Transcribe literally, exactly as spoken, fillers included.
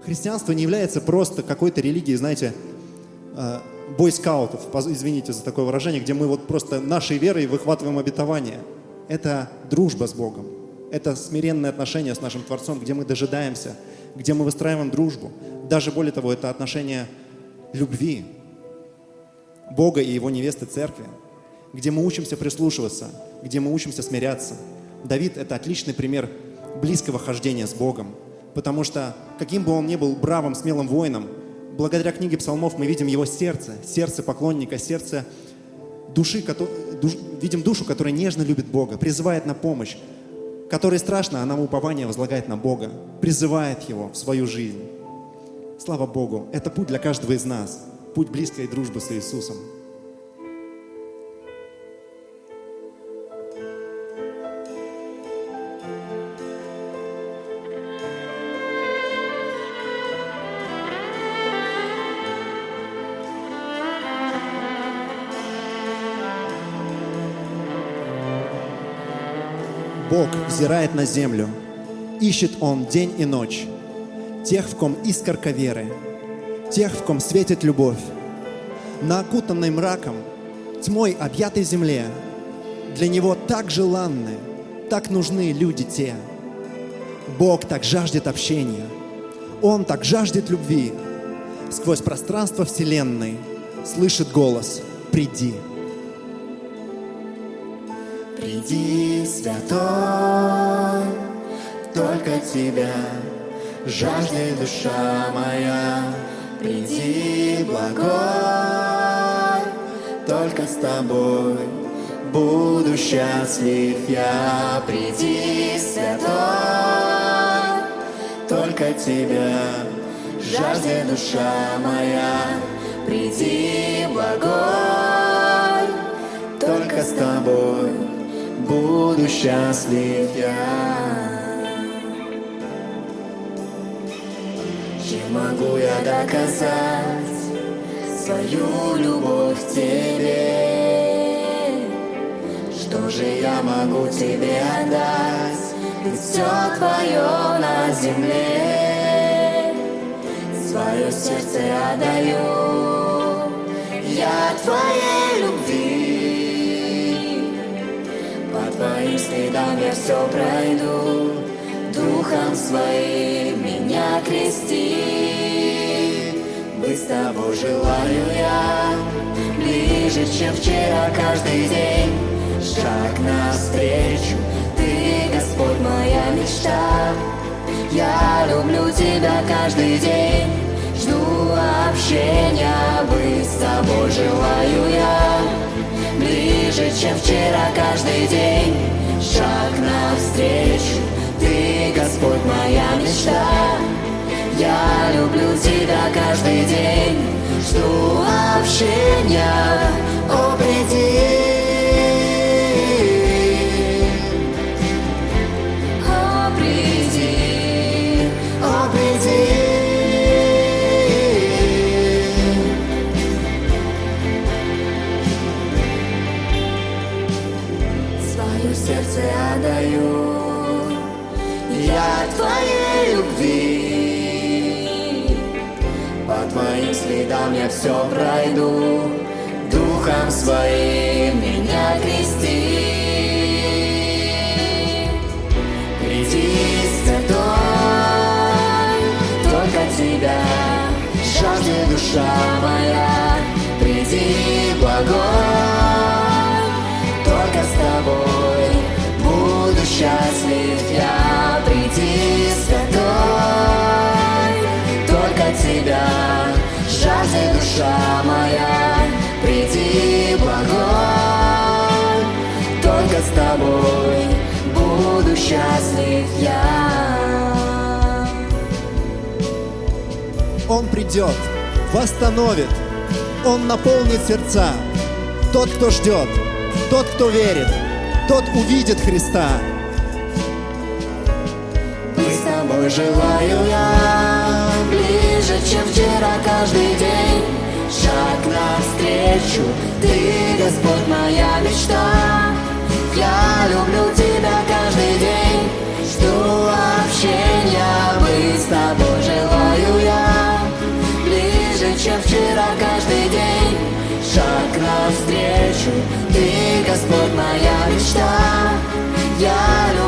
Христианство не является просто какой-то религией, знаете, бойскаутов, извините за такое выражение, где мы вот просто нашей верой выхватываем обетование. Это дружба с Богом. Это смиренное отношение с нашим Творцом, где мы дожидаемся, где мы выстраиваем дружбу. Даже более того, это отношение любви Бога и Его невесты Церкви, где мы учимся прислушиваться, где мы учимся смиряться. Давид – это отличный пример близкого хождения с Богом, потому что, каким бы он ни был бравым, смелым воином, благодаря книге Псалмов мы видим его сердце, сердце поклонника, сердце души, душ, видим душу, которая нежно любит Бога, призывает на помощь, которой страшно, она упование возлагает на Бога, призывает Его в свою жизнь. Слава Богу, это путь для каждого из нас, путь близкой дружбы с Иисусом. Бог взирает на землю, ищет Он день и ночь, тех, в ком искорка веры, тех, в ком светит любовь. На окутанной мраком, тьмой объятой земле для Него так желанны, так нужны люди те. Бог так жаждет общения, Он так жаждет любви. Сквозь пространство вселенной слышит голос: «Приди». Приди, Святой, только Тебя жаждет душа моя. Приди, Благой, только с Тобой буду счастлив я. Приди, Святой, только Тебя жаждет душа моя. Приди, Благой, только с Тобой буду счастлив я. Чем могу я доказать свою любовь к Тебе? Что же я могу Тебе отдать? Ведь все Твое на земле. Свое сердце отдаю я Твоей любви. По Твоим следам я все пройду, Духом Своим меня крести. Быть с Тобой желаю я, ближе, чем вчера, каждый день. Шаг навстречу, Ты, Господь, моя мечта. Я люблю Тебя каждый день, жду общения, быть с Тобой желаю я. Ближе, чем вчера, каждый день. Шаг навстречу, Ты, Господь, моя мечта. Я люблю Тебя каждый день, жду общения, о, приди. О, приди, о, приди. Сердце отдаю я Твоей любви. По Твоим следам я все пройду, Духом Своим меня крести. Приди, Святой, только Тебя жаждет душа моя. Приди, Благой, только с Тобой буду счастлив я. Приди, Святой, только Тебя жаждет душа моя. Приди, Благой, только с Тобой буду счастлив я. Он придет, восстановит, Он наполнит сердца. Тот, кто ждет, тот, кто верит, тот увидит Христа. Быть с Тобой желаю я, ближе, чем вчера, каждый день. Шаг навстречу, Ты, Господь, моя мечта. Я люблю Тебя каждый день, жду общения, быть с Тобой желаю шаг навстречу. Ты, Господь, моя мечта. Я